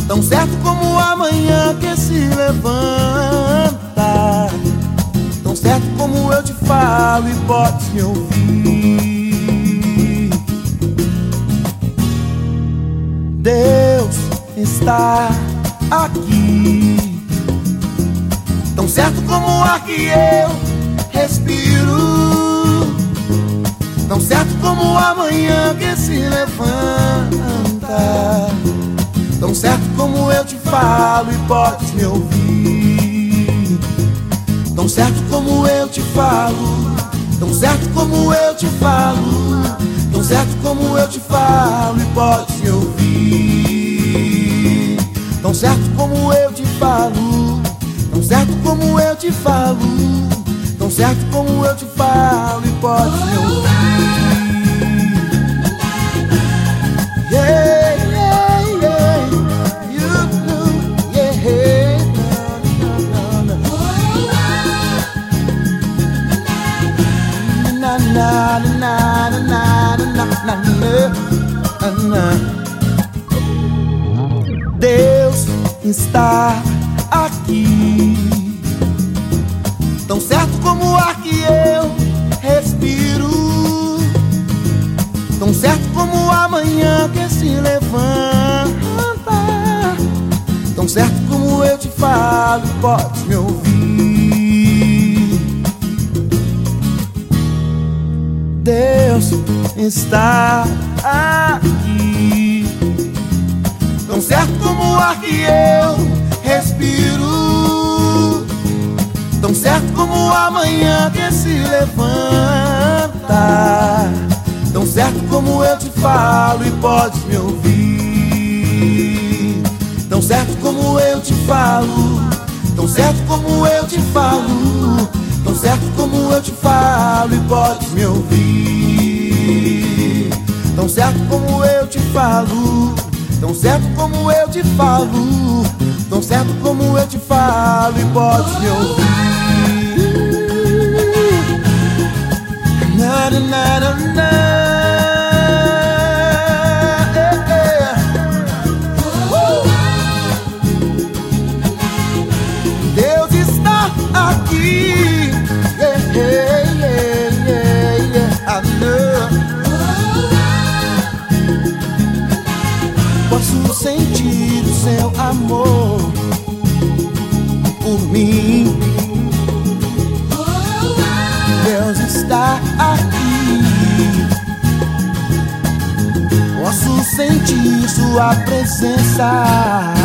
tão certo como amanhã que se levanta, tão certo como eu te falo e podes me ouvir. Deus está aqui, tão certo como o ar que eu respiro, tão certo como amanhã que se levanta, tão certo como eu te falo e podes me ouvir. Tão certo como eu te falo, tão certo como eu te falo, tão certo como eu te falo e podes me ouvir. Tão certo como eu te falo, tão certo como eu te falo, tão certo como eu te falo e podes me ouvir. Yeah, yeah, yeah, you know, yeah, na na na na na na na. Deus está aqui, tão certo como o ar que eu respiro, tão certo como amanhã que se levanta, tão certo como eu te falo, podes me ouvir. Deus está aqui, tão certo como o ar que eu respiro, tão certo como amanhã que se levanta, tão certo como eu te falo e podes me ouvir. Tão certo como eu te falo, tão certo como eu te falo, tão certo como eu te falo e podes me ouvir. Tão certo como eu te falo, tão certo como eu te falo, tão certo como eu te falo e podes me ouvir. Na, na, na, na, na. Deus está aqui, yeah, yeah, yeah, yeah, yeah. I know. Posso sentir o seu amor por mim. Deus está aqui, posso sentir sua presença.